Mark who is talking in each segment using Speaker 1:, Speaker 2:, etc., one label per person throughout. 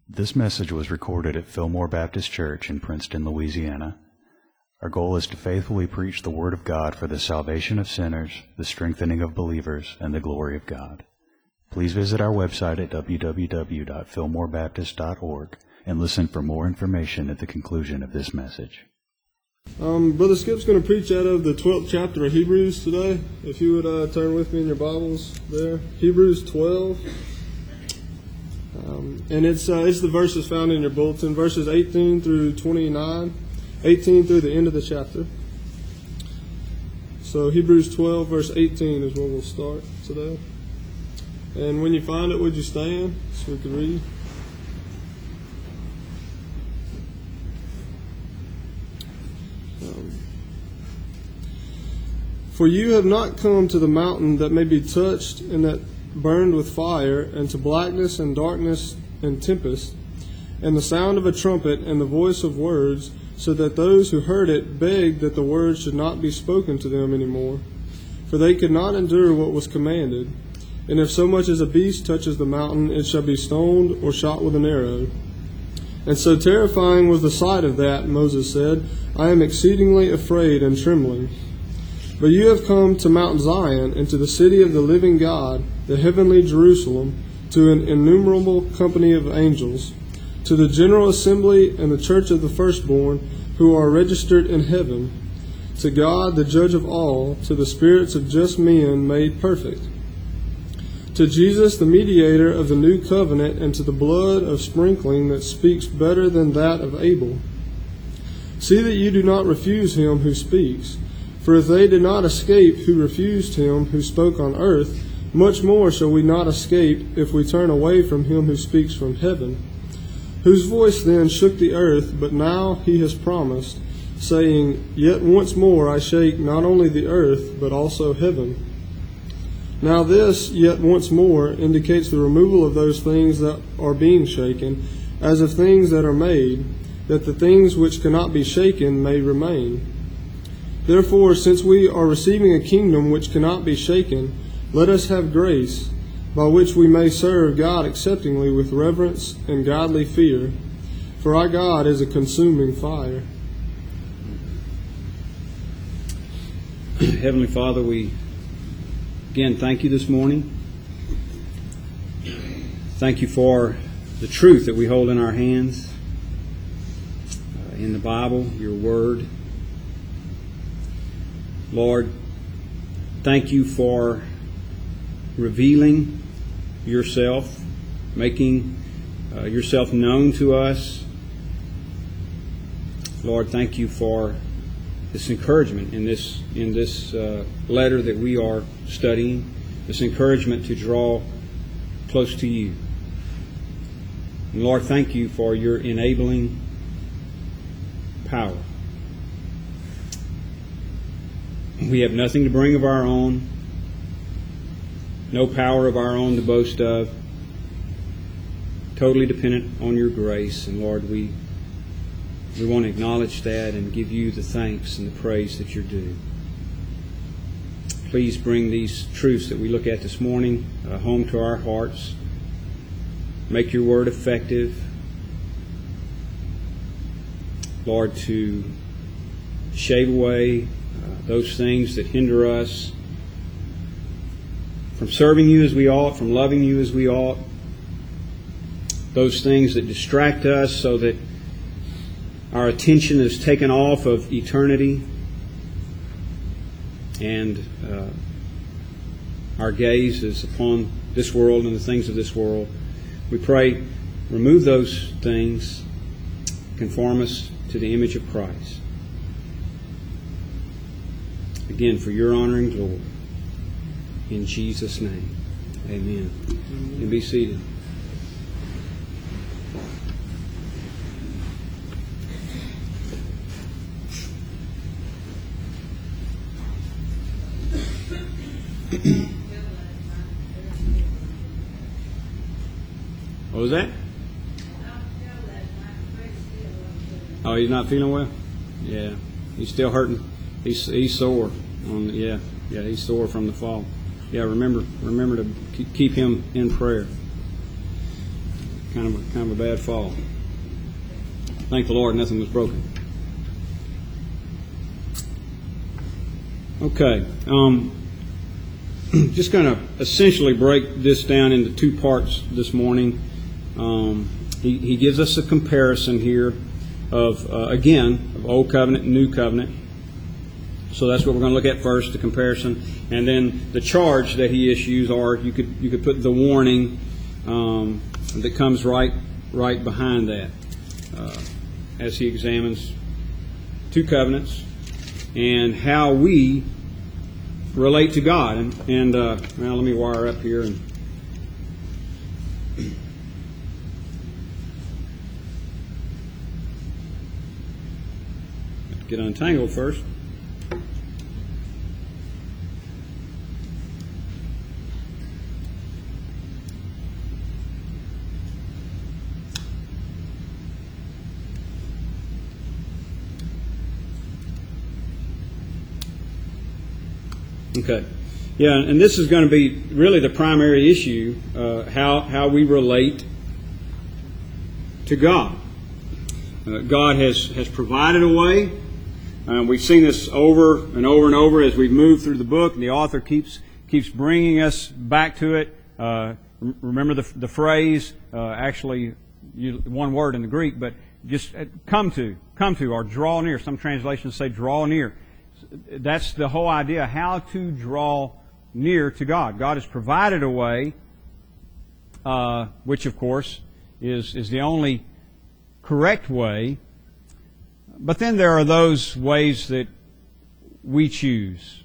Speaker 1: This message was recorded at Fillmore Baptist Church in Princeton, Louisiana. Our goal is to faithfully preach the Word of God for the salvation of sinners, the strengthening of believers, and the glory of God. Please visit our website at www.fillmorebaptist.org and listen for more information at the conclusion of this message.
Speaker 2: Brother Skip's going to preach out of the 12th chapter of Hebrews today. If you would turn with me in your Bibles there. Hebrews 12. And it's the verses found in your bulletin, verses 18 through 29, 18 through the end of the chapter. So Hebrews 12, verse 18 is where we'll start today. And when you find it, would you stand so we can read? For you have not come to the mountain that may be touched and that burned with fire, and to blackness and darkness and tempest, and the sound of a trumpet and the voice of words, so that those who heard it begged that the words should not be spoken to them any more. For they could not endure what was commanded. And if so much as a beast touches the mountain, it shall be stoned or shot with an arrow. And so terrifying was the sight of that, Moses said, I am exceedingly afraid and trembling. But you have come to Mount Zion, and to the city of the living God, the heavenly Jerusalem, to an innumerable company of angels, to the general assembly and the church of the firstborn, who are registered in heaven, to God, the judge of all, to the spirits of just men made perfect, to Jesus, the mediator of the new covenant, and to the blood of sprinkling that speaks better than that of Abel. See that you do not refuse him who speaks. For if they did not escape who refused him who spoke on earth, much more shall we not escape if we turn away from him who speaks from heaven, whose voice then shook the earth, but now he has promised, saying, Yet once more I shake not only the earth, but also heaven. Now this, yet once more, indicates the removal of those things that are being shaken, as of things that are made, that the things which cannot be shaken may remain. Therefore, since we are receiving a kingdom which cannot be shaken, let us have grace, by which we may serve God acceptingly with reverence and godly fear. For our God is a consuming fire.
Speaker 3: Heavenly Father, we again thank you this morning. Thank you for the truth that we hold in our hands, in the Bible, your Word. Lord, thank you for revealing yourself, making yourself known to us. Lord, thank you for this encouragement in this letter that we are studying, this encouragement to draw close to you. And Lord, thank you for your enabling power. We have nothing to bring of our own, no power of our own to boast of, totally dependent on your grace. And Lord, we want to acknowledge that and give you the thanks and the praise that you're due. Please bring these truths that we look at this morning home to our hearts. Make your word effective. Lord, to shave away those things that hinder us from serving you as we ought, from loving you as we ought, those things that distract us so that our attention is taken off of eternity and our gaze is upon this world and the things of this world. We pray, remove those things, conform us to the image of Christ. Again, for your honor and glory. In Jesus' name. Amen. You can be seated. What was that? Oh, he's not feeling well? Yeah. He's still hurting. He's sore. He's sore from the fall. Yeah, remember to keep him in prayer. kind of a bad fall. Thank the Lord, nothing was broken. Okay, just going to essentially break this down into two parts this morning. He gives us a comparison here of Old Covenant and New Covenant. So that's what we're going to look at first, the comparison, and then the charge that he issues, or you could put the warning that comes right behind that, as he examines two covenants and how we relate to God. And now let me wire up here and get untangled first. Okay. Yeah, and this is going to be really the primary issue, how we relate to God. God has provided a way. We've seen this over and over and over as we've moved through the book, and the author keeps bringing us back to it. Remember the phrase, actually one word in the Greek, but just come to, or draw near. Some translations say draw near. That's the whole idea, how to draw near to God. God has provided a way, which of course is the only correct way. But then there are those ways that we choose,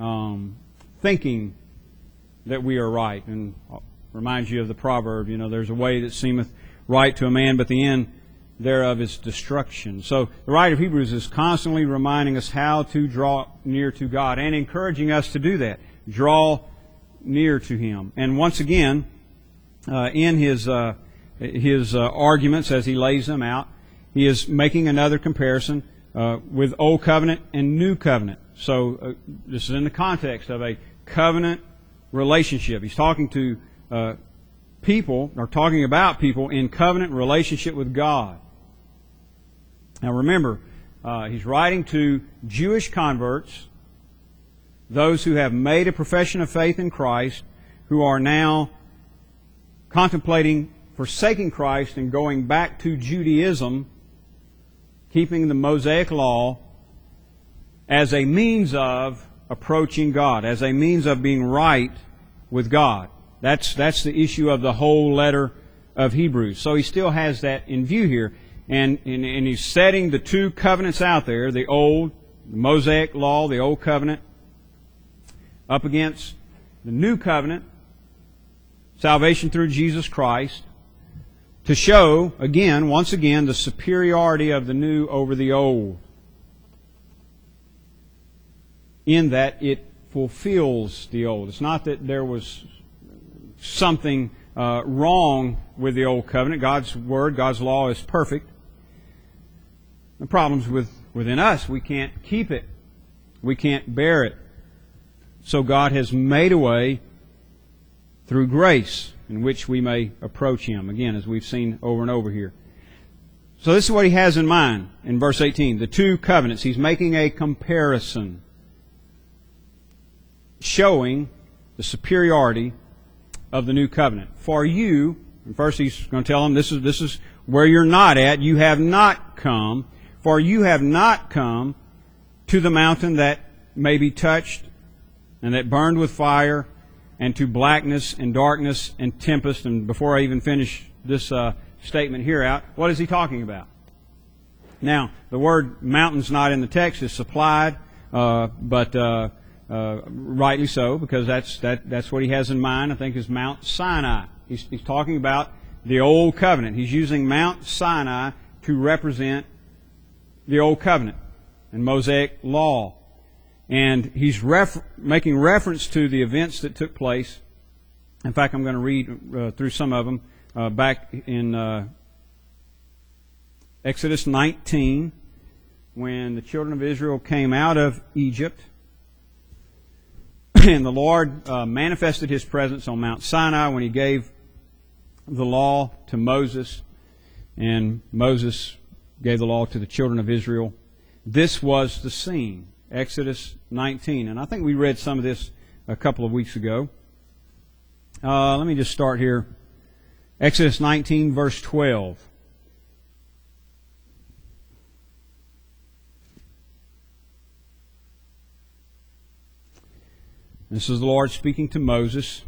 Speaker 3: thinking that we are right. And I'll remind you of the proverb, there's a way that seemeth right to a man, but the end thereof is destruction. So the writer of Hebrews is constantly reminding us how to draw near to God and encouraging us to do that. Draw near to Him. And once again, in his arguments as he lays them out, he is making another comparison with Old Covenant and New Covenant. So this is in the context of a covenant relationship. He's talking to people, or talking about people in covenant relationship with God. Now remember, he's writing to Jewish converts, those who have made a profession of faith in Christ, who are now contemplating forsaking Christ and going back to Judaism, keeping the Mosaic Law as a means of approaching God, as a means of being right with God. That's the issue of the whole letter of Hebrews. So he still has that in view here. And he's setting the two covenants out there, the old, the Mosaic Law, the Old Covenant, up against the New Covenant, salvation through Jesus Christ, to show, once again, the superiority of the new over the old, in that it fulfills the old. It's not that there was something wrong with the Old Covenant. God's Word, God's law is perfect. The problem's within us. We can't keep it. We can't bear it. So God has made a way through grace in which we may approach Him. Again, as we've seen over and over here. So this is what he has in mind in verse 18. The two covenants. He's making a comparison, showing the superiority of the new covenant. For you, and first he's going to tell them, this is where you're not at. You have not come. For you have not come to the mountain that may be touched and that burned with fire, and to blackness and darkness and tempest. And before I even finish this statement here out, what is he talking about? Now, the word mountain's not in the text. It's supplied, but rightly so, because that's what he has in mind. I think is Mount Sinai. He's talking about the Old Covenant. He's using Mount Sinai to represent the Old Covenant and Mosaic Law. And he's making reference to the events that took place. In fact, I'm going to read through some of them back in Exodus 19, when the children of Israel came out of Egypt. And the Lord manifested His presence on Mount Sinai when He gave the law to Moses, and Moses gave the law to the children of Israel. This was the scene, Exodus 19. And I think we read some of this a couple of weeks ago. Let me just start here. Exodus 19, verse 12. This is the Lord speaking to Moses.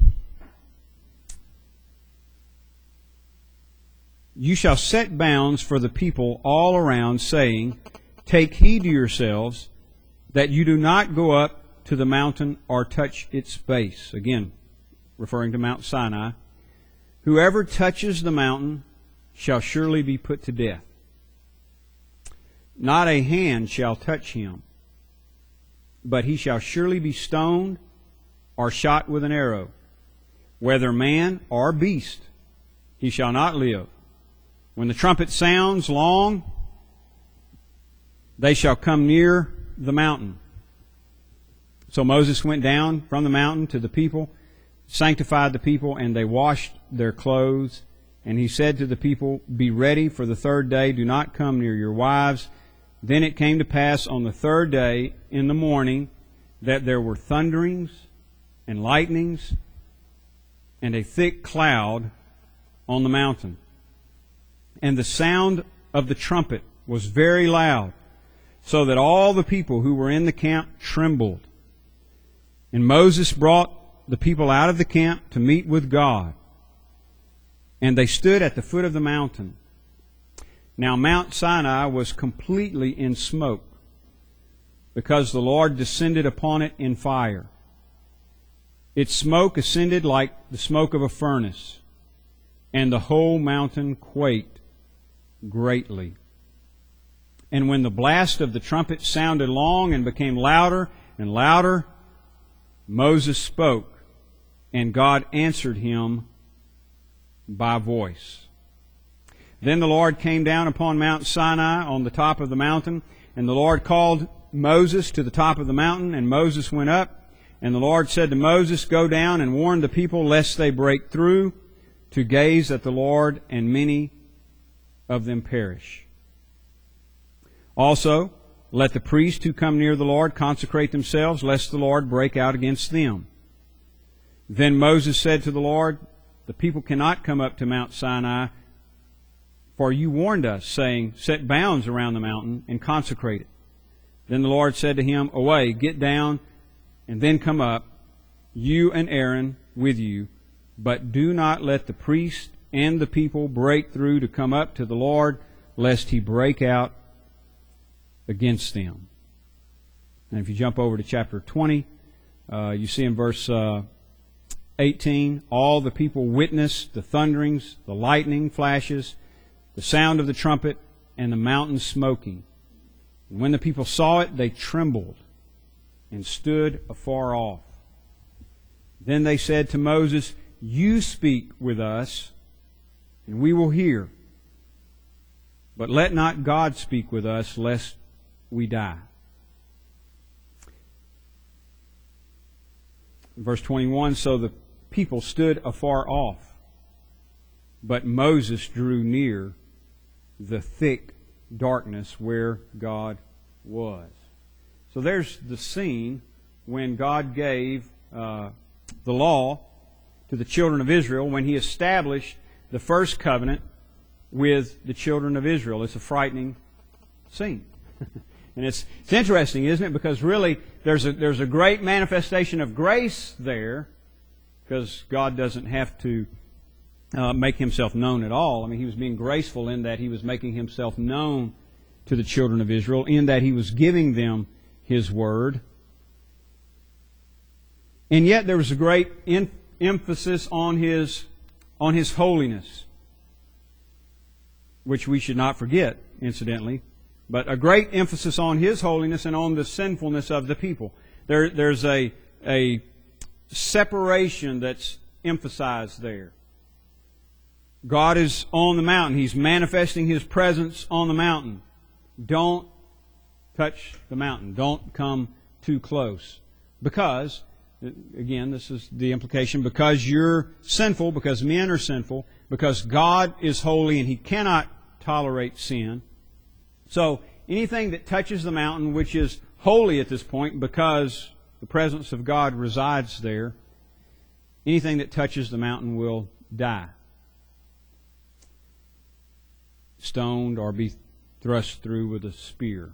Speaker 3: You shall set bounds for the people all around, saying, take heed to yourselves that you do not go up to the mountain or touch its base. Again, referring to Mount Sinai. Whoever touches the mountain shall surely be put to death. Not a hand shall touch him, but he shall surely be stoned or shot with an arrow. Whether man or beast, he shall not live. When the trumpet sounds long, they shall come near the mountain. So Moses went down from the mountain to the people, sanctified the people, and they washed their clothes. And he said to the people, be ready for the third day. Do not come near your wives. Then it came to pass on the third day in the morning that there were thunderings and lightnings and a thick cloud on the mountain. And the sound of the trumpet was very loud, so that all the people who were in the camp trembled. And Moses brought the people out of the camp to meet with God. And they stood at the foot of the mountain. Now Mount Sinai was completely in smoke, because the Lord descended upon it in fire. Its smoke ascended like the smoke of a furnace, and the whole mountain quaked greatly. And when the blast of the trumpet sounded long and became louder and louder, Moses spoke, and God answered him by voice. Then the Lord came down upon Mount Sinai on the top of the mountain, and the Lord called Moses to the top of the mountain, and Moses went up, and the Lord said to Moses, go down and warn the people lest they break through to gaze at the Lord, and many of them perish. Also, let the priests who come near the Lord consecrate themselves, lest the Lord break out against them. Then Moses said to the Lord, the people cannot come up to Mount Sinai, for you warned us, saying, set bounds around the mountain and consecrate it. Then the Lord said to him, away, get down, and then come up, you and Aaron with you, but do not let the priests and the people break through to come up to the Lord, lest he break out against them. And if you jump over to chapter 20, you see in verse 18, all the people witnessed the thunderings, the lightning flashes, the sound of the trumpet, and the mountain smoking. And when the people saw it, they trembled and stood afar off. Then they said to Moses, you speak with us, and we will hear. But let not God speak with us, lest we die. Verse 21, so the people stood afar off, but Moses drew near the thick darkness where God was. So there's the scene when God gave the law to the children of Israel, when He established the first covenant with the children of Israel. It's a frightening scene. And it's interesting, isn't it? Because really, there's a great manifestation of grace there, because God doesn't have to make Himself known at all. I mean, He was being graceful in that He was making Himself known to the children of Israel, in that He was giving them His Word. And yet there was a great emphasis on His holiness, which we should not forget, incidentally. But a great emphasis on His holiness and on the sinfulness of the people. There's a separation that's emphasized there. God is on the mountain. He's manifesting His presence on the mountain. Don't touch the mountain. Don't come too close. Because, again, this is the implication, because you're sinful, because men are sinful,
Speaker 4: because God is holy and He cannot tolerate sin. So anything that touches the mountain, which is holy at this point because the presence of God resides there, anything that touches the mountain will die. Stoned or be thrust through with a spear.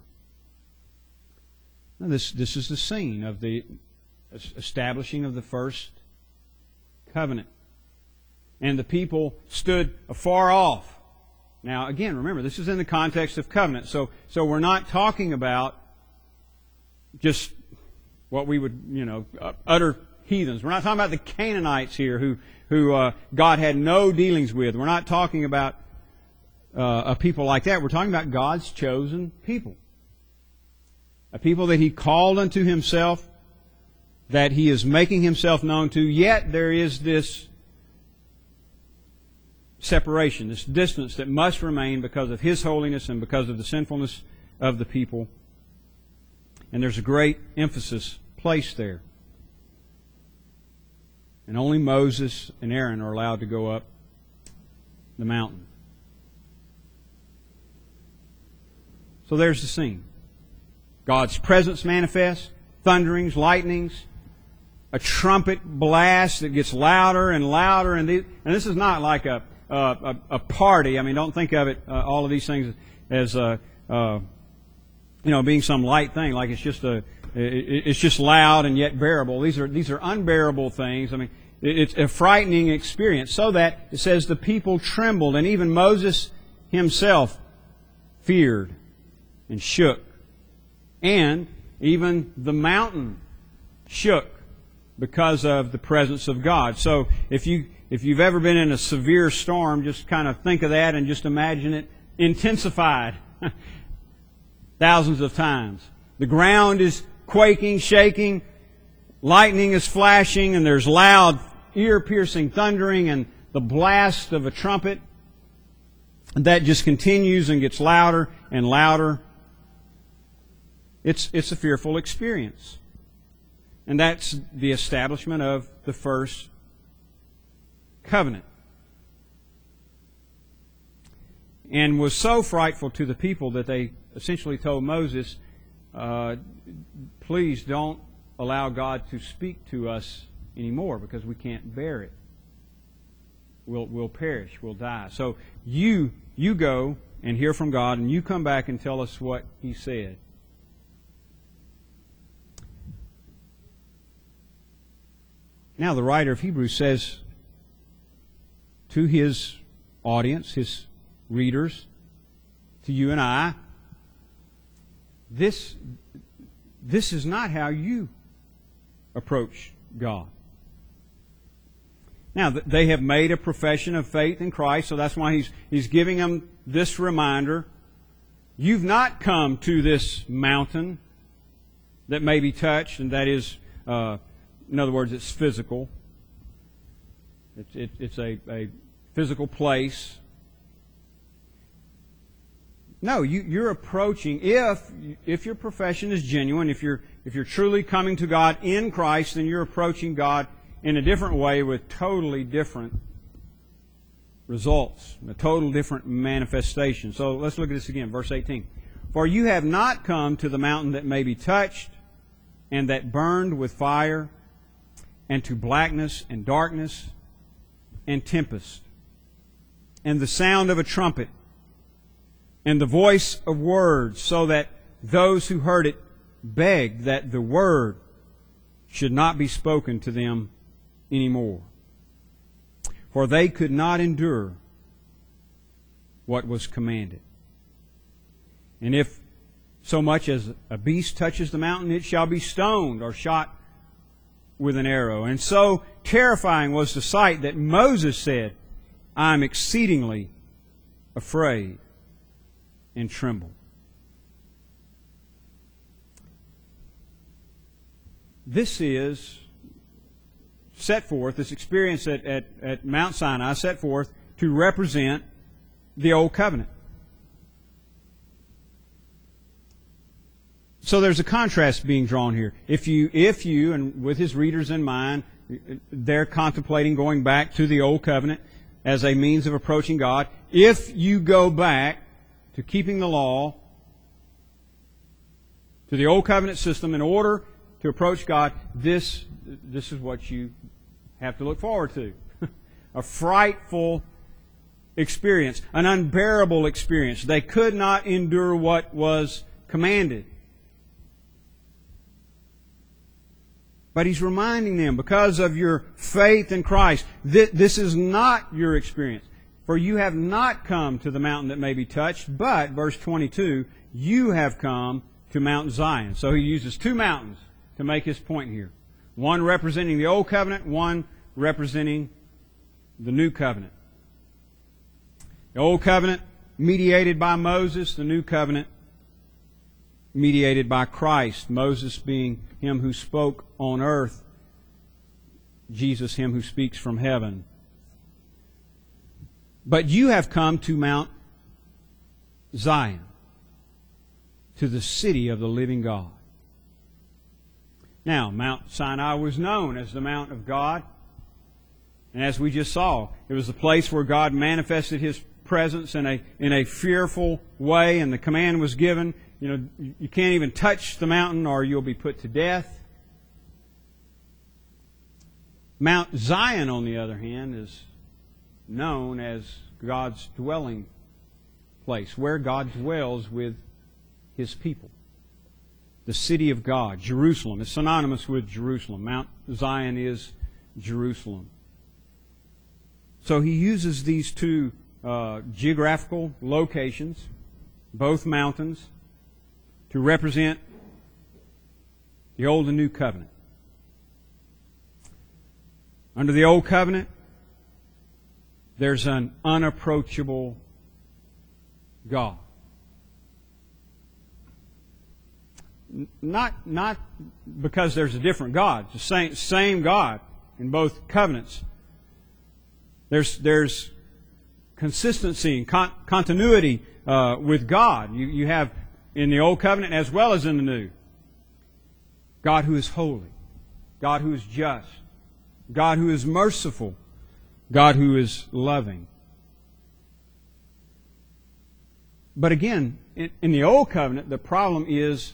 Speaker 4: Now this is the scene of the establishing of the first covenant. And the people stood afar off. Now, again, remember, this is in the context of covenant. So we're not talking about just what we would, utter heathens. We're not talking about the Canaanites here who God had no dealings with. We're not talking about a people like that. We're talking about God's chosen people. A people that He called unto Himself, that He is making Himself known to, yet there is this separation, this distance that must remain because of His holiness and because of the sinfulness of the people. And there's a great emphasis placed there. And only Moses and Aaron are allowed to go up the mountain. So there's the scene. God's presence manifests, thunderings, lightnings, a trumpet blast that gets louder and louder. And this is not like a party. I mean, don't think of it, all of these things as being some light thing. Like it's just loud and yet bearable. These are unbearable things. I mean, it's a frightening experience. So that it says the people trembled, and even Moses himself feared and shook, and even the mountain shook because of the presence of God. So if you've ever been in a severe storm, just kind of think of that and just imagine it intensified thousands of times. The ground is quaking, shaking, lightning is flashing, and there's loud, ear-piercing thundering and the blast of a trumpet. And that just continues and gets louder and louder. It's a fearful experience. And that's the establishment of the first covenant. And was so frightful to the people that they essentially told Moses, please don't allow God to speak to us anymore because we can't bear it. We'll perish, we'll die. So you go and hear from God, and you come back and tell us what He said. Now the writer of Hebrews says to his audience, his readers, to you and I, this is not how you approach God. Now, they have made a profession of faith in Christ, so that's why he's giving them this reminder. You've not come to this mountain that may be touched, and that is, in other words, it's physical. It's a physical place. No, you're approaching, if your profession is genuine, if you're truly coming to God in Christ, then you're approaching God in a different way with totally different results, a total different manifestation. So let's look at this again, verse 18. For you have not come to the mountain that may be touched and that burned with fire, and to blackness and darkness and tempest, and the sound of a trumpet, and the voice of words, so that those who heard it begged that the word should not be spoken to them anymore. For they could not endure what was commanded. And if so much as a beast touches the mountain, it shall be stoned or shot with an arrow. And so terrifying was the sight that Moses said, I am exceedingly afraid and tremble. This is set forth, this experience at Mount Sinai set forth to represent the Old Covenant. So there's a contrast being drawn here. If you, and with his readers in mind, they're contemplating going back to the Old Covenant, as a means of approaching God. If you go back to keeping the law, to the Old Covenant system, in order to approach God, this is what you have to look forward to. A frightful experience, an unbearable experience. They could not endure what was commanded. But He's reminding them, because of your faith in Christ, this is not your experience. For you have not come to the mountain that may be touched, but, verse 22, you have come to Mount Zion. So He uses two mountains to make His point here. One representing the Old Covenant, one representing the New Covenant. The Old Covenant mediated by Moses, the New Covenant mediated by Christ. Moses being Him who spoke on earth, Jesus Him who speaks from heaven. But you have come to Mount Zion, to the city of the living God. Now, Mount Sinai was known as the Mount of God. And as we just saw, it was the place where God manifested His presence in a fearful way, and the command was given, you can't even touch the mountain or you'll be put to death. Mount Zion, on the other hand, is known as God's dwelling place, where God dwells with His people. The city of God, Jerusalem, is synonymous with Jerusalem. Mount Zion is Jerusalem. So He uses these two geographical locations, both mountains, to represent the Old and New Covenant. Under the Old Covenant, there's an unapproachable God. Not because there's a different God. It's the same God in both covenants. There's consistency and continuity with God. You have in the Old Covenant as well as in the New. God who is holy. God who is just. God who is merciful. God who is loving. But again, in the Old Covenant, the problem is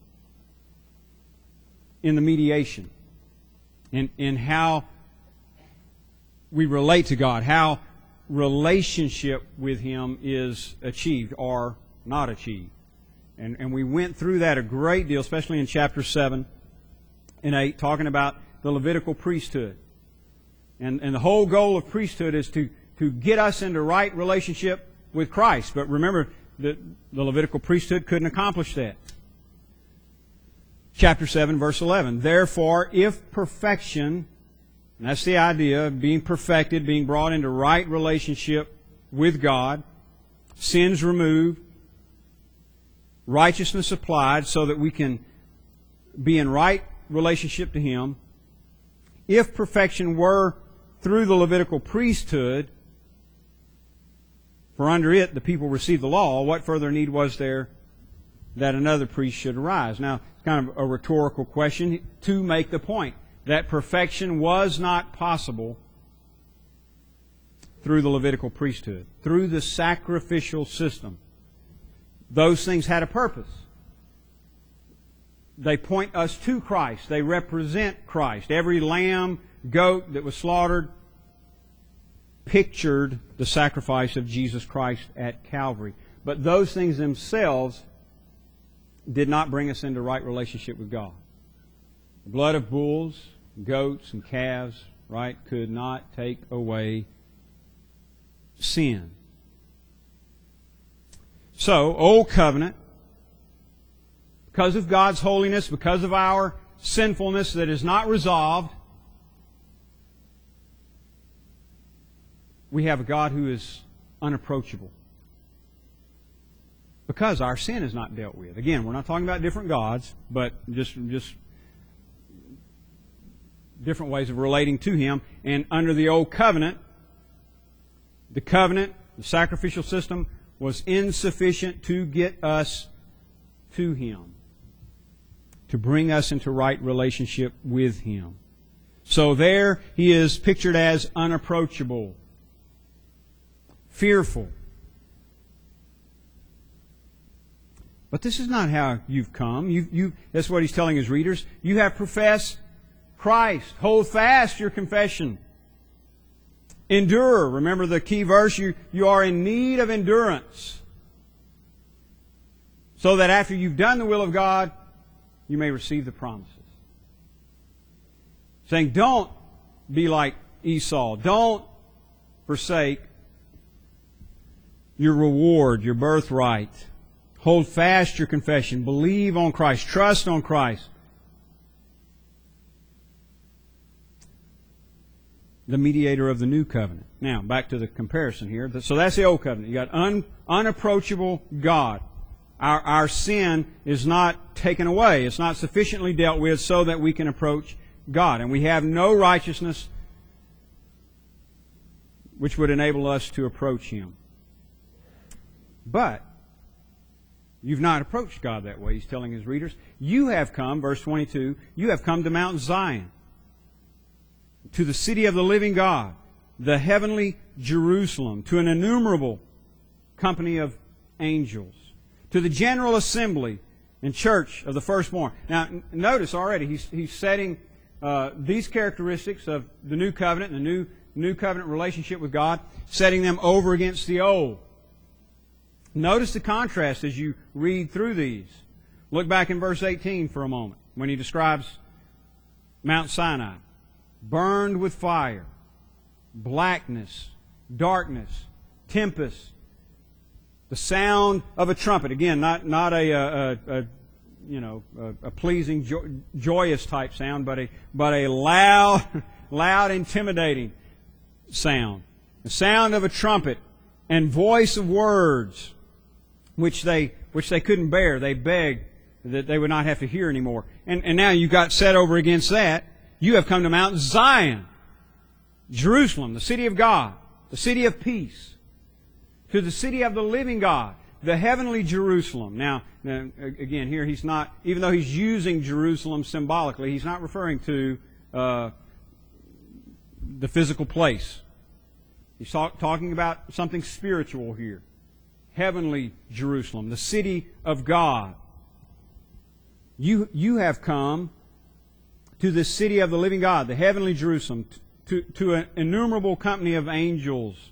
Speaker 4: in the mediation, in how we relate to God, how relationship with Him is achieved or not achieved. And we went through that a great deal, especially in chapter 7 and 8, talking about the Levitical priesthood. And the whole goal of priesthood is to get us into right relationship with Christ. But remember, the Levitical priesthood couldn't accomplish that. Chapter 7, verse 11. Therefore, if perfection, and that's the idea of being perfected, being brought into right relationship with God, sins removed, righteousness applied so that we can be in right relationship to Him. If perfection were through the Levitical priesthood, for under it the people received the law, what further need was there that another priest should arise? Now, it's kind of a rhetorical question to make the point that perfection was not possible through the Levitical priesthood, through the sacrificial system. Those things had a purpose. They point us to Christ. They represent Christ. Every lamb, goat that was slaughtered pictured the sacrifice of Jesus Christ at Calvary. But those things themselves did not bring us into right relationship with God. The blood of bulls, goats, and calves, right, could not take away sin. So, Old Covenant, because of God's holiness, because of our sinfulness that is not resolved, we have a God who is unapproachable. Because our sin is not dealt with. Again, we're not talking about different gods, but just different ways of relating to Him. And under the Old Covenant, the sacrificial system, was insufficient to get us to Him, to bring us into right relationship with Him. So there He is pictured as unapproachable. fearful. But this is not how you've come. That's what he's telling his readers. You have professed Christ. Hold fast your confession. Endure. Remember the key verse. You are in need of endurance. So that after you've done the will of God, you may receive the promises. Saying, don't be like Esau. Don't forsake your reward, your birthright. Hold fast your confession. Believe on Christ. Trust on Christ. The mediator of the new covenant. Now, back to the comparison here. So that's the old covenant. You got unapproachable God. Our sin is not taken away. It's not sufficiently dealt with so that we can approach God. And we have no righteousness which would enable us to approach Him. But you've not approached God that way, He's telling His readers. You have come, verse 22, you have come to Mount Zion, to the city of the living God, the heavenly Jerusalem, to an innumerable company of angels, to the general assembly and church of the firstborn. Now, notice already, he's setting these characteristics of the new covenant and the new covenant relationship with God, setting them over against the old. Notice the contrast as you read through these. Look back in verse 18 for a moment when he describes Mount Sinai. Burned with fire, blackness, darkness, tempest, the sound of a trumpet. Again, not a pleasing, joyous type sound, but a loud, intimidating sound. The sound of a trumpet and voice of words, which they couldn't bear. They begged that they would not have to hear anymore. And now you got set over against that. You have come to Mount Zion, Jerusalem, the city of God, the city of peace, to the city of the living God, the heavenly Jerusalem. Now again, here he's not, even though he's using Jerusalem symbolically, he's not referring to the physical place. He's talking about something spiritual here. Heavenly Jerusalem, the city of God. You have come to the city of the living God, the heavenly Jerusalem, to an innumerable company of angels,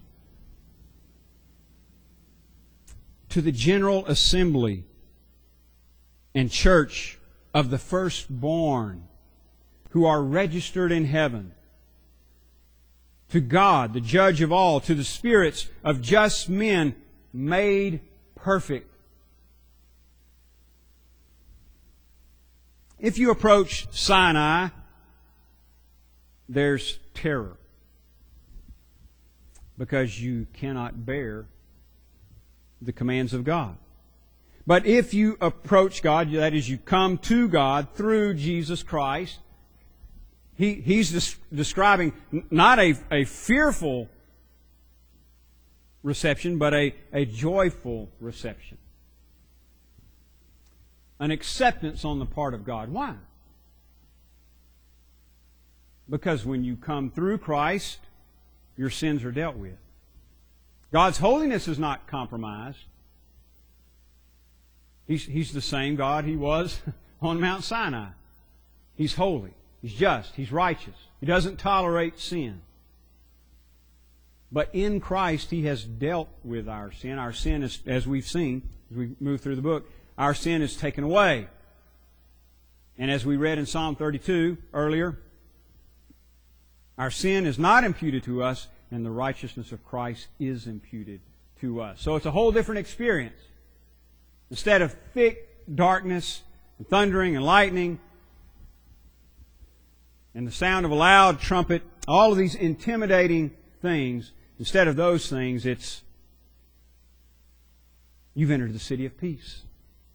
Speaker 4: to the general assembly and church of the firstborn who are registered in heaven, to God, the judge of all, to the spirits of just men made perfect. If you approach Sinai, there's terror because you cannot bear the commands of God. But if you approach God, that is, you come to God through Jesus Christ, He's describing not a fearful reception, but a joyful reception. An acceptance on the part of God. Why? Because when you come through Christ, your sins are dealt with. God's holiness is not compromised. He's the same God He was on Mount Sinai. He's holy. He's just. He's righteous. He doesn't tolerate sin. But in Christ, He has dealt with our sin. Our sin is, as we've seen, as we move through the book, our sin is taken away. And as we read in Psalm 32 earlier, our sin is not imputed to us, and the righteousness of Christ is imputed to us. So it's a whole different experience. Instead of thick darkness and thundering and lightning and the sound of a loud trumpet, all of these intimidating things, instead of those things, it's you've entered the city of peace.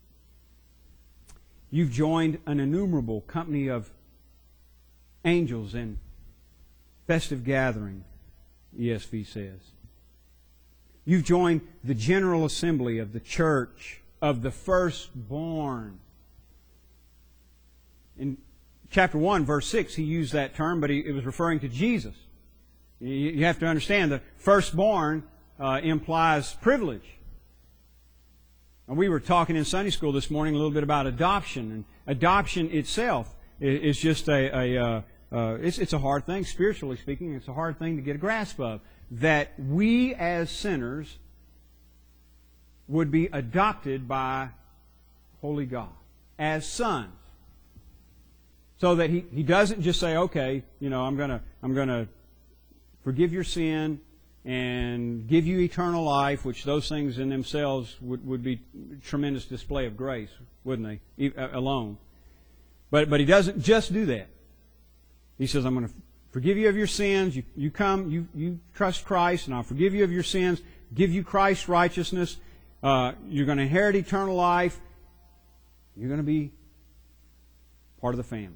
Speaker 4: You've joined an innumerable company of angels in festive gathering, ESV says. You've joined the general assembly of the church of the firstborn. In chapter 1, verse 6, he used that term, but it was referring to Jesus. You have to understand the firstborn implies privilege. And we were talking in Sunday school this morning a little bit about adoption, and adoption itself is just it's a hard thing, spiritually speaking. It's a hard thing to get a grasp of. That we as sinners would be adopted by holy God as sons. So that He doesn't just say, okay, I'm gonna forgive your sin and give you eternal life, which those things in themselves would be a tremendous display of grace, wouldn't they? Alone. But He doesn't just do that. He says, I'm going to forgive you of your sins. You come, you trust Christ, and I'll forgive you of your sins, give you Christ's righteousness. You're going to inherit eternal life. You're going to be part of the family.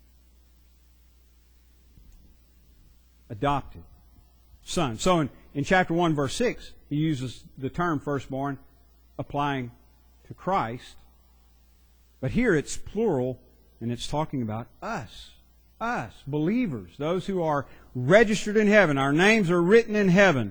Speaker 4: Adopted. Son. So in chapter 1, verse 6, he uses the term firstborn applying to Christ. But here it's plural, and it's talking about us. Us, believers, those who are registered in heaven. Our names are written in heaven.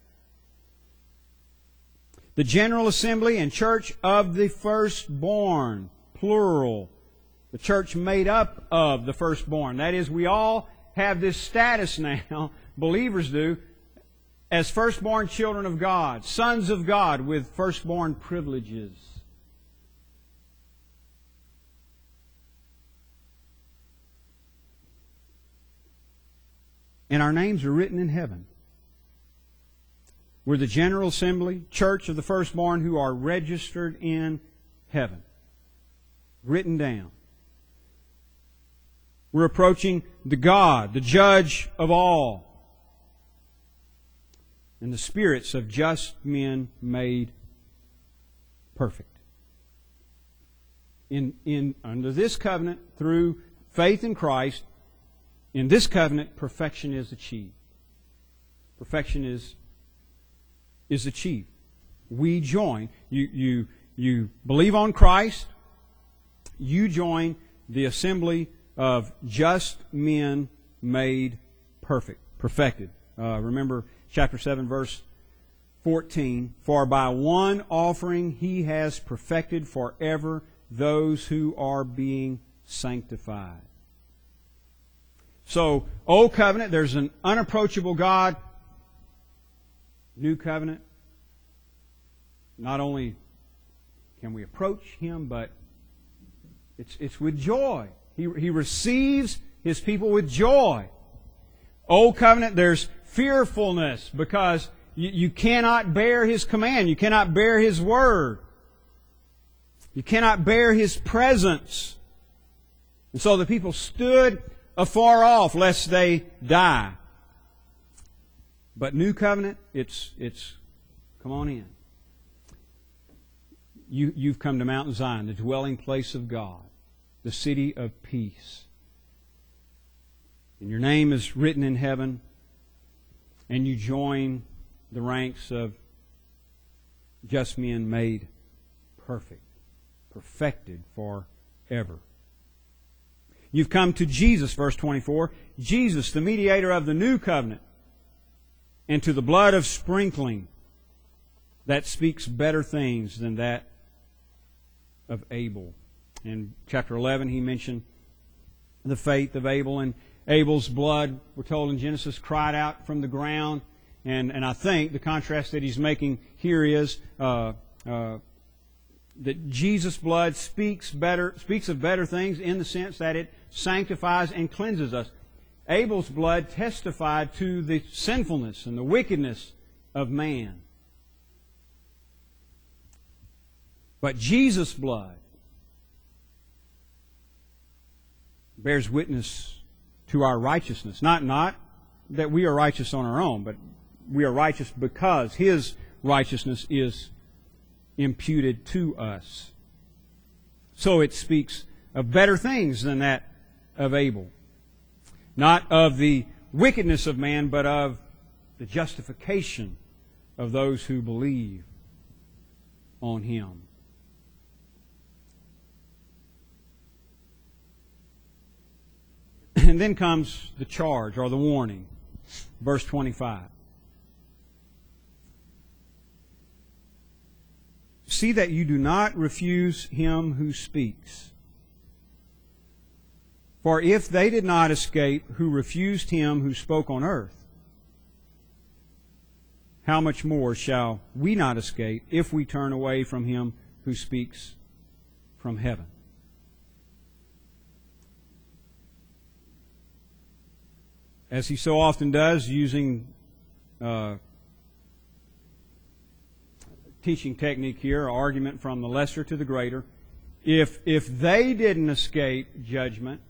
Speaker 4: The General Assembly and Church of the Firstborn, plural. The church made up of the firstborn. That is, we all have this status now, believers do, as firstborn children of God, sons of God with firstborn privileges. And our names are written in heaven. We're the General Assembly, Church of the Firstborn, who are registered in heaven. Written down. We're approaching the God, the Judge of all. And the spirits of just men made perfect. Under this covenant, through faith in Christ, in this covenant, perfection is achieved. Perfection is achieved. We join. You believe on Christ. You join the assembly of just men made perfect, perfected. Remember chapter 7, verse 14. For by one offering He has perfected forever those who are being sanctified. So, Old Covenant, there's an unapproachable God. New Covenant, not only can we approach Him, but it's with joy. He receives His people with joy. Old Covenant, there's fearfulness because you cannot bear His command. You cannot bear His word. You cannot bear His presence. And so the people stood afar off lest they die. But New Covenant, it's come on in. You've come to Mount Zion, the dwelling place of God, the city of peace. And your name is written in heaven, and you join the ranks of just men made perfect, perfected forever. You've come to Jesus, verse 24, Jesus, the mediator of the new covenant, and to the blood of sprinkling that speaks better things than that of Abel. In chapter 11, he mentioned the faith of Abel, and Abel's blood, we're told in Genesis, cried out from the ground. And I think the contrast that he's making here is that Jesus' blood speaks of better things in the sense that it sanctifies and cleanses us. Abel's blood testified to the sinfulness and the wickedness of man. But Jesus' blood bears witness to our righteousness. Not that we are righteous on our own, but we are righteous because His righteousness is imputed to us. So it speaks of better things than that of Abel. Not of the wickedness of man, but of the justification of those who believe on Him. And then comes the charge or the warning. Verse 25. see that you do not refuse him who speaks. For if they did not escape who refused him who spoke on earth, how much more shall we not escape if we turn away from him who speaks from heaven? As he so often does, using teaching technique here, argument from the lesser to the greater. If they didn't escape judgment,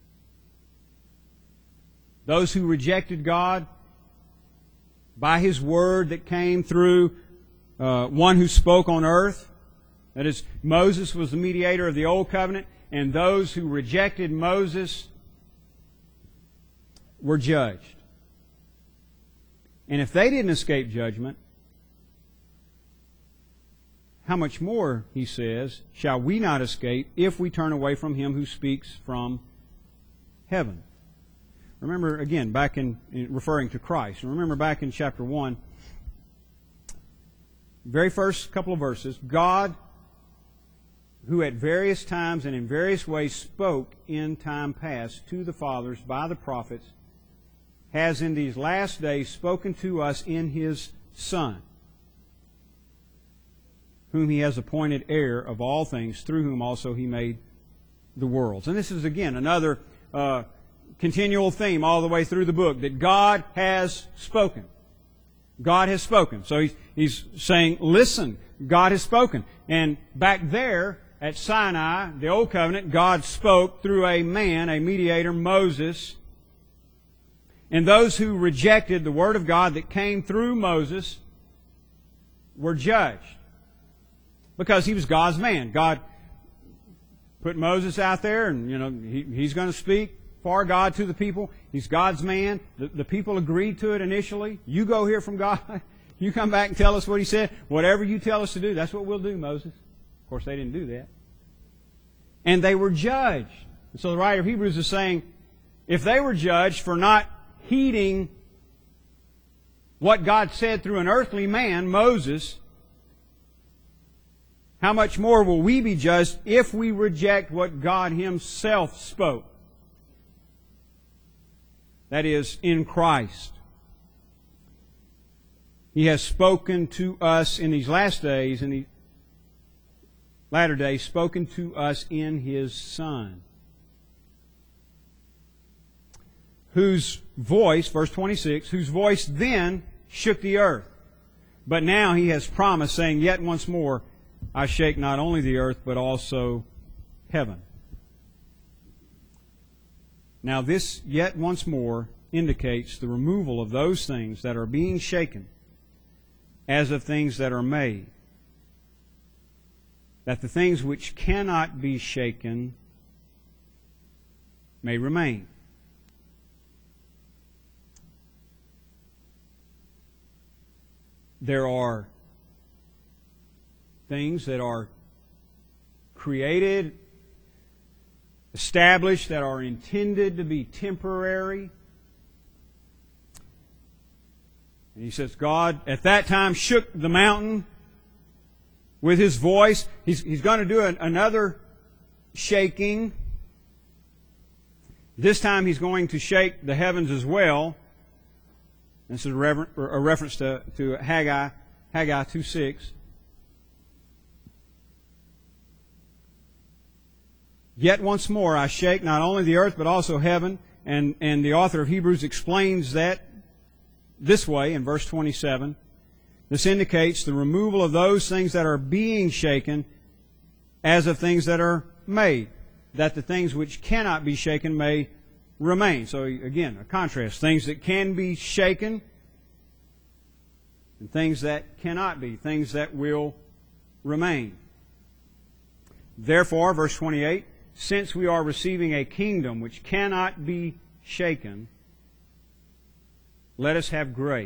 Speaker 4: those who rejected God by His Word that came through one who spoke on earth, that is, Moses was the mediator of the Old Covenant, and those who rejected Moses were judged. And if they didn't escape judgment, how much more, he says, shall we not escape if we turn away from him who speaks from heaven? Remember, again, back in referring to Christ, remember back in chapter 1, very first couple of verses, God, who at various times and in various ways spoke in time past to the fathers by the prophets, has in these last days spoken to us in His Son, whom He has appointed heir of all things, through whom also He made the worlds. And this is, again, another continual theme all the way through the book, that God has spoken. God has spoken. So he's saying, listen, God has spoken. And back there at Sinai, the Old Covenant, God spoke through a man, a mediator, Moses. And those who rejected the Word of God that came through Moses were judged. Because he was God's man. God put Moses out there, and he's going to speak for God to the people. He's God's man. The people agreed to it initially. You go hear from God. You come back and tell us what He said. Whatever you tell us to do, that's what we'll do, Moses. Of course, they didn't do that. And they were judged. And so the writer of Hebrews is saying, if they were judged for not heeding what God said through an earthly man, Moses, how much more will we be judged if we reject what God Himself spoke? That is, in Christ. He has spoken to us in these last days, in the latter days, spoken to us in His Son, whose voice, verse 26, whose voice then shook the earth. But now He has promised, saying, yet once more, I shake not only the earth, but also heaven. Now this, yet once more, indicates the removal of those things that are being shaken as of things that are made, that the things which cannot be shaken may remain. There are things that are created, established, that are intended to be temporary. And he says, God at that time shook the mountain with His voice. He's going to do another shaking. This time He's going to shake the heavens as well. This is a reference to Haggai 2:6. Yet once more I shake not only the earth but also heaven. And the author of Hebrews explains that this way in verse 27. This indicates the removal of those things that are being shaken as of things that are made, that the things which cannot be shaken may remain. So again, a contrast. Things that can be shaken and things that cannot be, things that will remain. Therefore, verse 28, since we are receiving a kingdom which cannot be shaken, let us have grace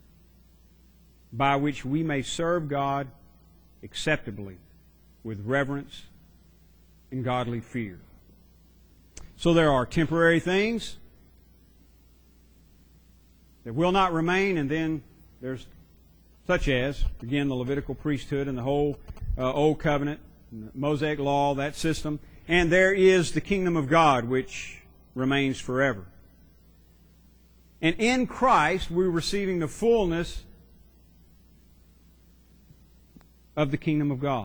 Speaker 4: by which we may serve God acceptably with reverence and godly fear. So there are temporary things that will not remain, and then there's such as, again, the Levitical priesthood and the whole Old Covenant, Mosaic law, that system. And there is the kingdom of God, which remains forever. And in Christ, we're receiving the fullness of the kingdom of God.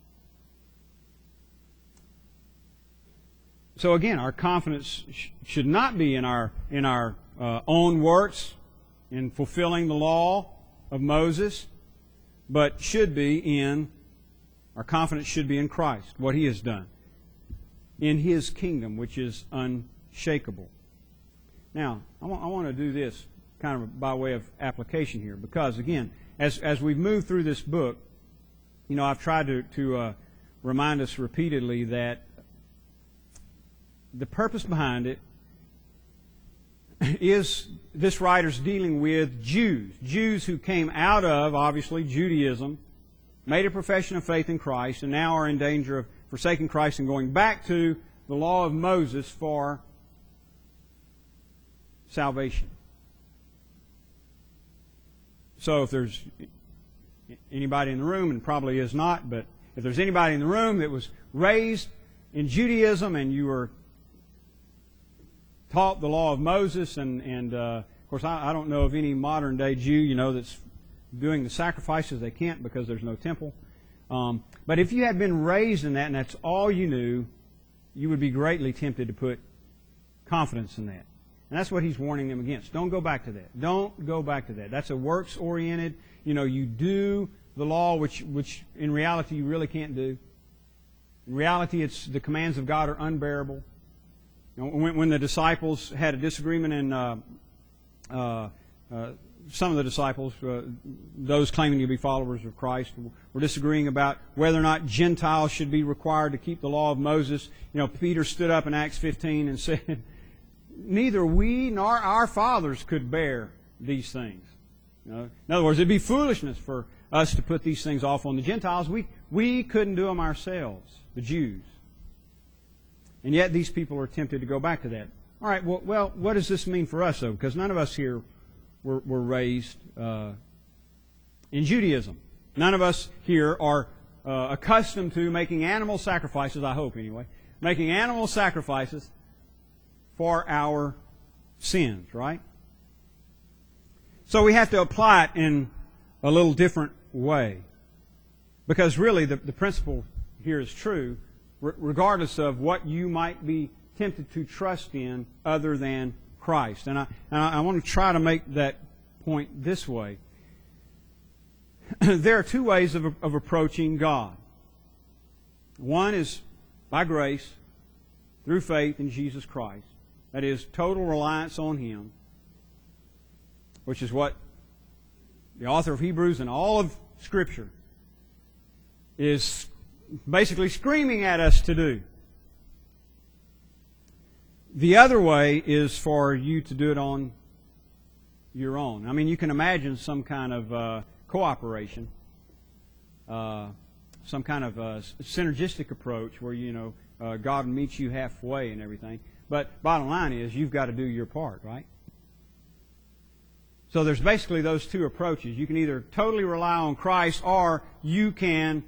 Speaker 4: So again, our confidence should not be in our own works, in fulfilling the law of Moses, but our confidence should be in Christ, what He has done, in His kingdom, which is unshakable. Now, I want to do this kind of by way of application here, because again, as we've moved through this book, I've tried to remind us repeatedly that the purpose behind it is this writer's dealing with Jews who came out of, obviously, Judaism, made a profession of faith in Christ, and now are in danger of forsaking Christ and going back to the law of Moses for salvation. So if there's anybody in the room, and probably is not, but if there's anybody in the room that was raised in Judaism and you were taught the law of Moses, and of course I don't know of any modern day Jew, that's doing the sacrifices. They can't because there's no temple. But if you had been raised in that and that's all you knew, you would be greatly tempted to put confidence in that. And that's what he's warning them against. Don't go back to that. Don't go back to that. That's a works-oriented, you do the law, which in reality you really can't do. In reality, the commands of God are unbearable. When the disciples had a disagreement in some of the disciples, those claiming to be followers of Christ, were disagreeing about whether or not Gentiles should be required to keep the law of Moses. Peter stood up in Acts 15 and said, neither we nor our fathers could bear these things. In other words, it'd be foolishness for us to put these things off on the Gentiles. We couldn't do them ourselves, the Jews. And yet these people are tempted to go back to that. All right, well, what does this mean for us, though? Because none of us here were raised in Judaism. None of us here are accustomed to making animal sacrifices, I hope anyway, making animal sacrifices for our sins, right? So we have to apply it in a little different way. Because really the principle here is true, regardless of what you might be tempted to trust in other than Christ. And I want to try to make that point this way. There are two ways of approaching God. One is by grace, through faith in Jesus Christ. That is, total reliance on Him, which is what the author of Hebrews and all of Scripture is basically screaming at us to do. The other way is for you to do it on your own. I mean, you can imagine some kind of cooperation, some kind of synergistic approach where, God meets you halfway and everything. But bottom line is, you've got to do your part, right? So there's basically those two approaches. You can either totally rely on Christ, or you can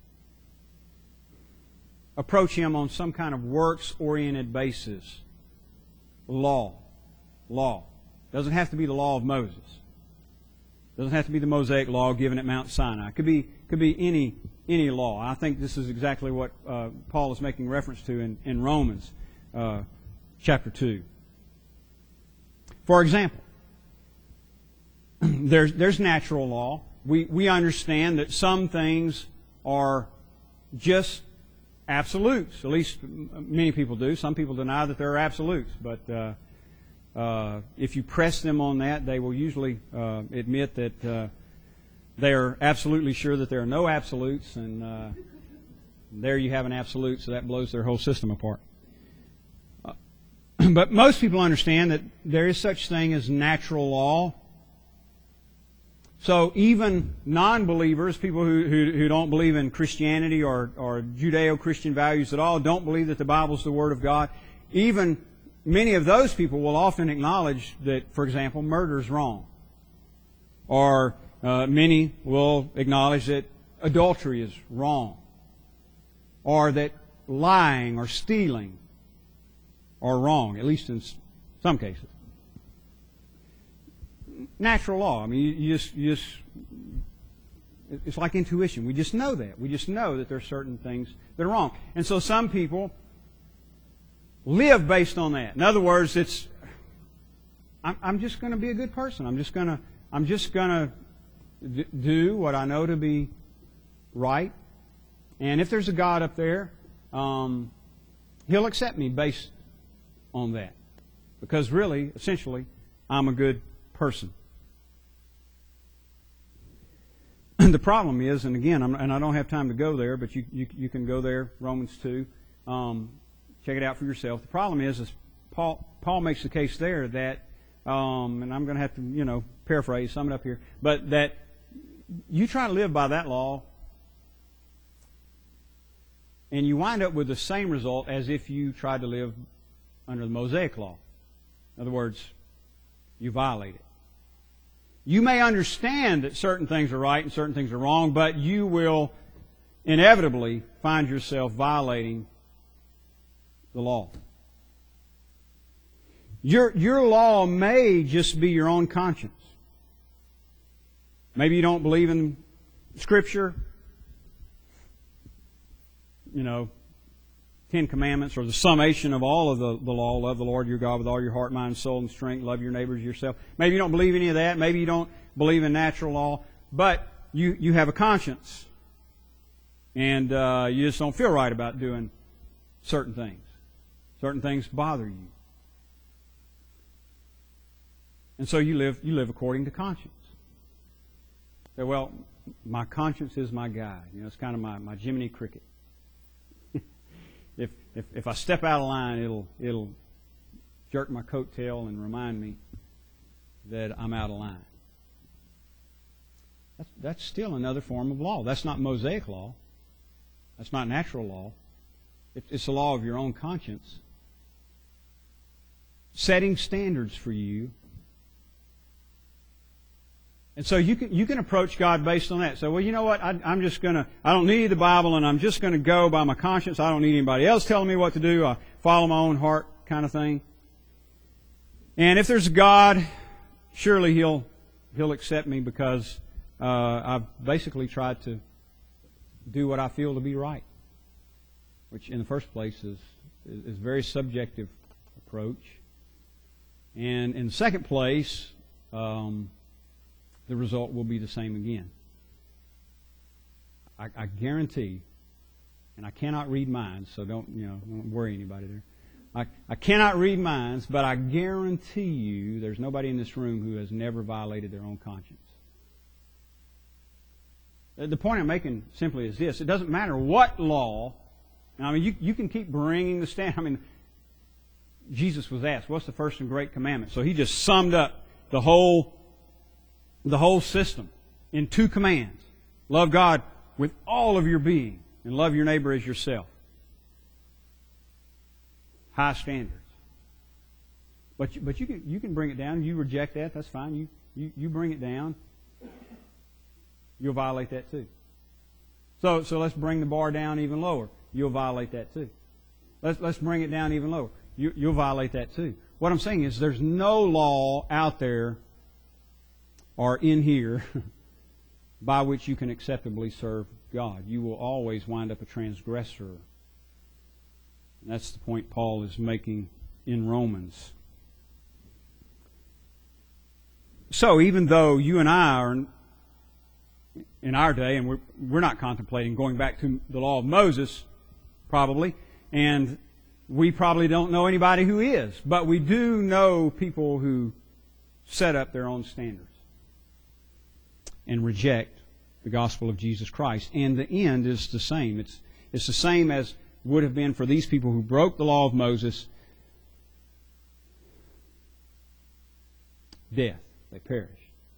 Speaker 4: approach Him on some kind of works-oriented basis. Law. Doesn't have to be the law of Moses. Doesn't have to be the Mosaic law given at Mount Sinai. It could be any law. I think this is exactly what Paul is making reference to in Romans chapter 2. For example, there's natural law. We understand that some things are just absolutes. At least many people do. Some people deny that there are absolutes. But if you press them on that, they will usually admit that they are absolutely sure that there are no absolutes. And there you have an absolute, so that blows their whole system apart. But most people understand that there is such thing as natural law. So even non-believers, people who don't believe in Christianity or Judeo-Christian values at all, don't believe that the Bible is the Word of God, even many of those people will often acknowledge that, for example, murder is wrong. Or many will acknowledge that adultery is wrong, or that lying or stealing are wrong, at least in some cases. Natural law. I mean, you just it's like intuition. We just know that. We just know that there are certain things that are wrong. And so some people live based on that. In other words, I'm just going to be a good person. I'm just going to do what I know to be right. And if there's a God up there, He'll accept me based on that. Because really, essentially, I'm a good person. The problem is, and again, and I don't have time to go there, but you can go there, Romans 2. Check it out for yourself. The problem is Paul makes the case there that, and I'm going to have to, paraphrase, sum it up here, but that you try to live by that law, and you wind up with the same result as if you tried to live under the Mosaic law. In other words, you violate it. You may understand that certain things are right and certain things are wrong, but you will inevitably find yourself violating the law. Your law may just be your own conscience. Maybe you don't believe in Scripture, 10 Commandments, or the summation of all of the law. Love the Lord your God with all your heart, mind, soul, and strength. Love your neighbors as yourself. Maybe you don't believe any of that. Maybe you don't believe in natural law. But you have a conscience. And you just don't feel right about doing certain things. Certain things bother you. And so you live according to conscience. Say, well, my conscience is my guide. It's kind of my Jiminy Cricket. If I step out of line, it'll jerk my coattail and remind me that I'm out of line. That's still another form of law. That's not Mosaic law. That's not natural law. It's the law of your own conscience, setting standards for you. And so you can approach God based on that. So, well, you know what? I don't need the Bible, and I'm just going to go by my conscience. I don't need anybody else telling me what to do. I follow my own heart, kind of thing. And if there's a God, surely He'll accept me because I've basically tried to do what I feel to be right, which in the first place is a very subjective approach. And in the second place, the result will be the same again. I guarantee, and I cannot read minds, so don't worry anybody there. I cannot read minds, but I guarantee you there's nobody in this room who has never violated their own conscience. The point I'm making simply is this. It doesn't matter what law. I mean, you can keep bringing the stand. I mean, Jesus was asked, what's the first and great commandment? So He just summed up the whole system in 2 commands. Love God with all of your being and love your neighbor as yourself. High standards. But you can bring it down. You reject that, that's fine. You bring it down. You'll violate that too. So let's bring the bar down even lower. You'll violate that too. Let's bring it down even lower. You'll violate that too. What I'm saying is there's no law out there or in here by which you can acceptably serve God. You will always wind up a transgressor. And that's the point Paul is making in Romans. So even though you and I are in our day, and we're not contemplating going back to the law of Moses, probably, and we probably don't know anybody who is, but we do know people who set up their own standards and reject the gospel of Jesus Christ. And the end is the same. It's the same as would have been for these people who broke the law of Moses. Death. They perished.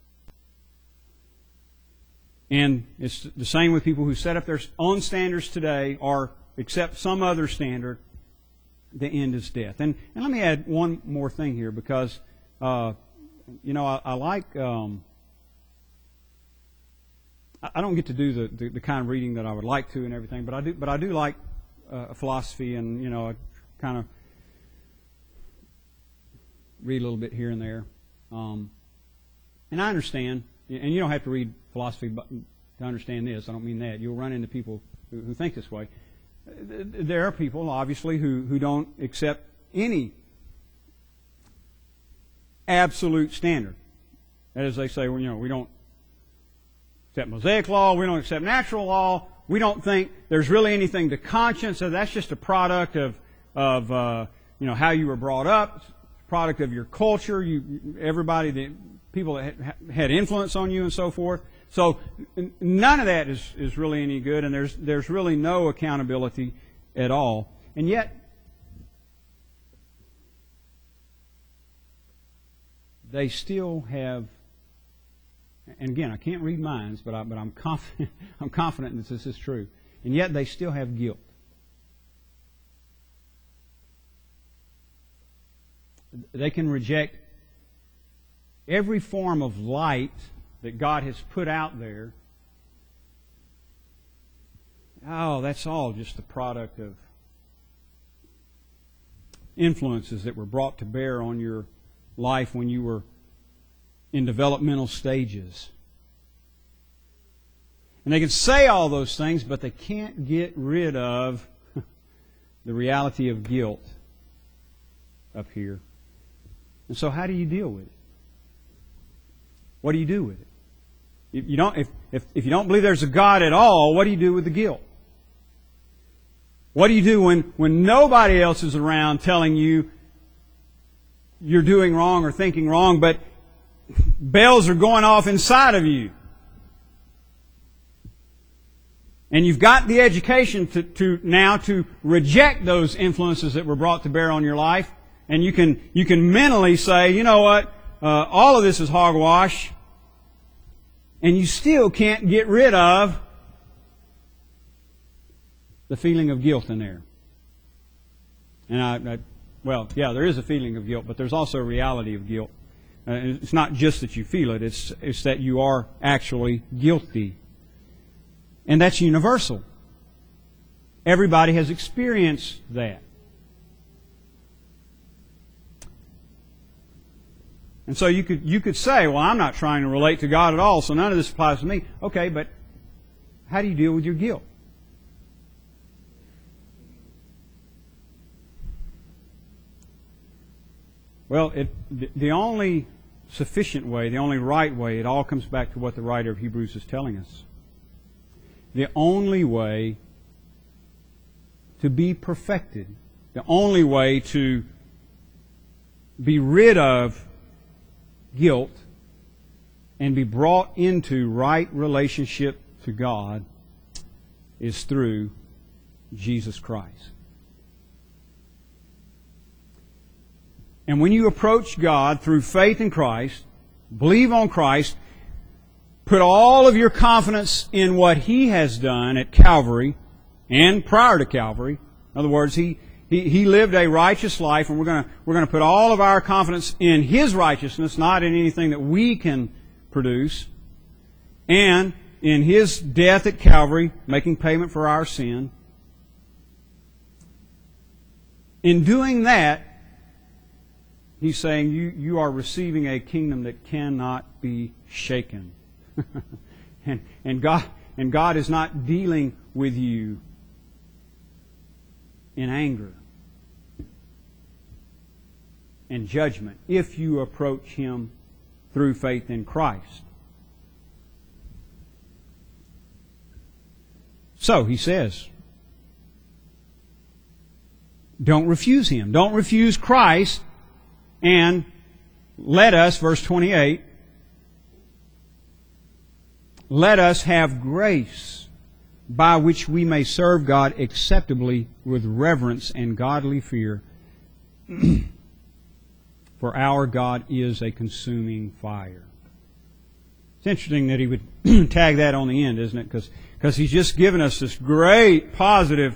Speaker 4: And it's the same with people who set up their own standards today or accept some other standard. The end is death. And let me add one more thing here because, I like I don't get to do the kind of reading that I would like to and everything, but I do like philosophy, and I kind of read a little bit here and there. And I understand, and you don't have to read philosophy to understand this. I don't mean that. You'll run into people who think this way. There are people, obviously, who don't accept any absolute standard. That is, they say, well, we don't accept Mosaic law, we don't accept natural law, we don't think there's really anything to conscience, so that's just a product of how you were brought up, product of your culture, people that had influence on you and so forth. So none of that is really any good, and there's really no accountability at all. And yet, they still have, and again, I can't read minds, but I'm confident. I'm confident that this is true. And yet, they still have guilt. They can reject every form of light that God has put out there. Oh, that's all just the product of influences that were brought to bear on your life when you were in developmental stages. And they can say all those things, but they can't get rid of the reality of guilt up here. And so how do you deal with it? What do you do with it? If you don't believe there's a God at all, what do you do with the guilt? What do you do when nobody else is around telling you you're doing wrong or thinking wrong, but bells are going off inside of you? And you've got the education to reject those influences that were brought to bear on your life, and you can mentally say, you know what, all of this is hogwash, and you still can't get rid of the feeling of guilt in there. And there is a feeling of guilt, but there's also a reality of guilt. It's not just that you feel it, it's that you are actually guilty. And that's universal. Everybody has experienced that. And so you could say, well, I'm not trying to relate to God at all, so none of this applies to me. Okay, but how do you deal with your guilt? Well, the only sufficient way, the only right way, it all comes back to what the writer of Hebrews is telling us. The only way to be perfected, the only way to be rid of guilt and be brought into right relationship to God is through Jesus Christ. And when you approach God through faith in Christ, believe on Christ, put all of your confidence in what He has done at Calvary and prior to Calvary. In other words, He lived a righteous life, and we're going to put all of our confidence in His righteousness, not in anything that we can produce, and in His death at Calvary, making payment for our sin. In doing that, He's saying you are receiving a kingdom that cannot be shaken. and God is not dealing with you in anger and judgment if you approach Him through faith in Christ. So, He says, don't refuse Him. Don't refuse Christ, and let us, verse 28, let us have grace by which we may serve God acceptably with reverence and godly fear. For our God is a consuming fire. It's interesting that He would tag that on the end, isn't it? Because He's just given us this great positive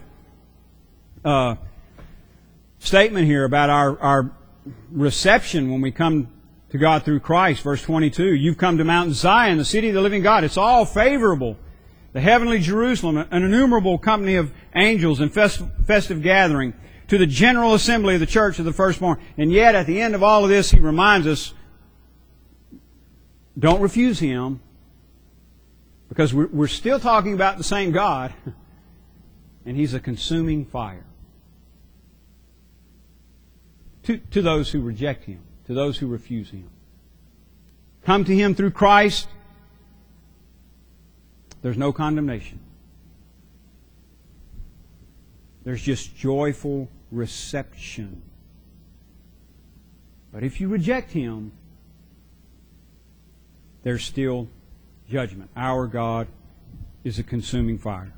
Speaker 4: statement here about our reception when we come to God through Christ. Verse 22, you've come to Mount Zion, the city of the living God. It's all favorable. The heavenly Jerusalem, an innumerable company of angels and festive gathering, to the general assembly of the church of the firstborn. And yet, at the end of all of this, he reminds us, don't refuse Him, because we're still talking about the same God, and He's a consuming fire. To those who reject Him, to those who refuse Him. Come to Him through Christ. There's no condemnation. There's just joyful reception. But if you reject Him, there's still judgment. Our God is a consuming fire.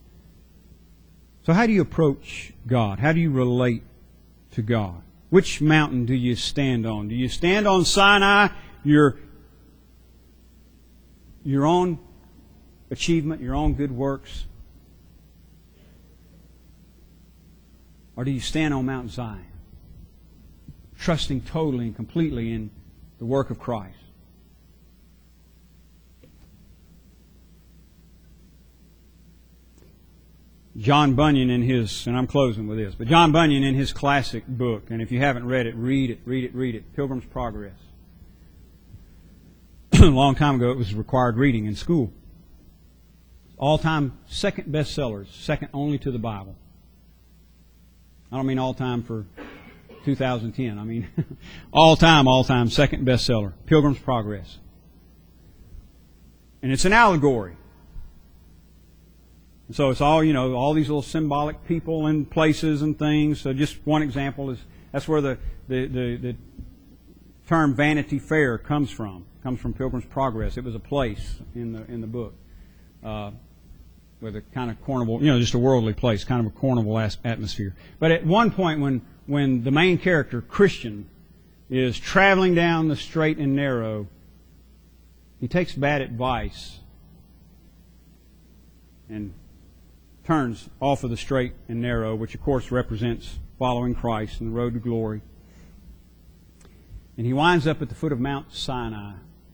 Speaker 4: So how do you approach God? How do you relate to God? Which mountain do you stand on? Do you stand on Sinai, your own achievement, your own good works? Or do you stand on Mount Zion, trusting totally and completely in the work of Christ? John Bunyan in his, and I'm closing with this, but John Bunyan in his classic book, and if you haven't read it, read it, Pilgrim's Progress. A long time ago it was required reading in school. All-time second bestsellers, second only to the Bible. I don't mean all-time for 2010. I mean all-time second bestseller, Pilgrim's Progress. And it's an allegory. So it's all, all these little symbolic people and places and things. So just one example is, that's where the term Vanity Fair comes from. It comes from Pilgrim's Progress. It was a place in the book. With a kind of carnival, just a worldly place, kind of a carnival atmosphere. But at one point when the main character, Christian, is traveling down the straight and narrow, he takes bad advice and turns off of the straight and narrow, which of course represents following Christ and the road to glory. And he winds up at the foot of Mount Sinai.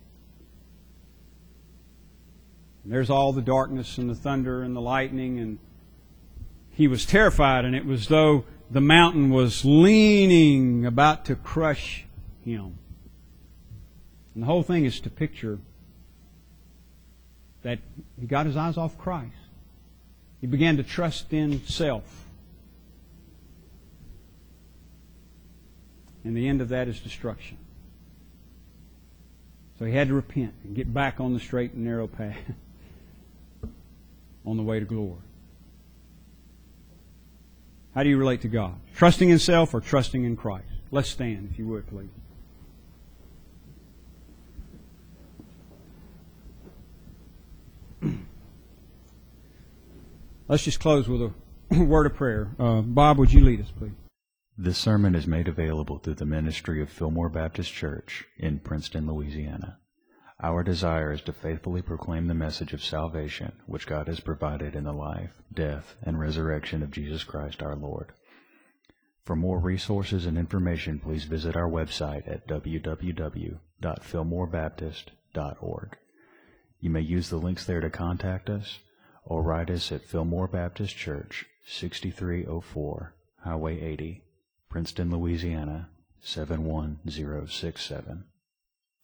Speaker 4: And there's all the darkness and the thunder and the lightning, and he was terrified, and it was though the mountain was leaning, about to crush him. And the whole thing is to picture that he got his eyes off Christ. He began to trust in self. And the end of that is destruction. So he had to repent and get back on the straight and narrow path on the way to glory. How do you relate to God? Trusting in self or trusting in Christ? Let's stand, if you would, please. Let's just close with a word of prayer. Bob, would you lead us, please?
Speaker 1: This sermon is made available through the ministry of Fillmore Baptist Church in Princeton, Louisiana. Our desire is to faithfully proclaim the message of salvation which God has provided in the life, death, and resurrection of Jesus Christ our Lord. For more resources and information, please visit our website at www.fillmorebaptist.org. You may use the links there to contact us, or write us at Fillmore Baptist Church, 6304 Highway 80, Princeton, Louisiana, 71067.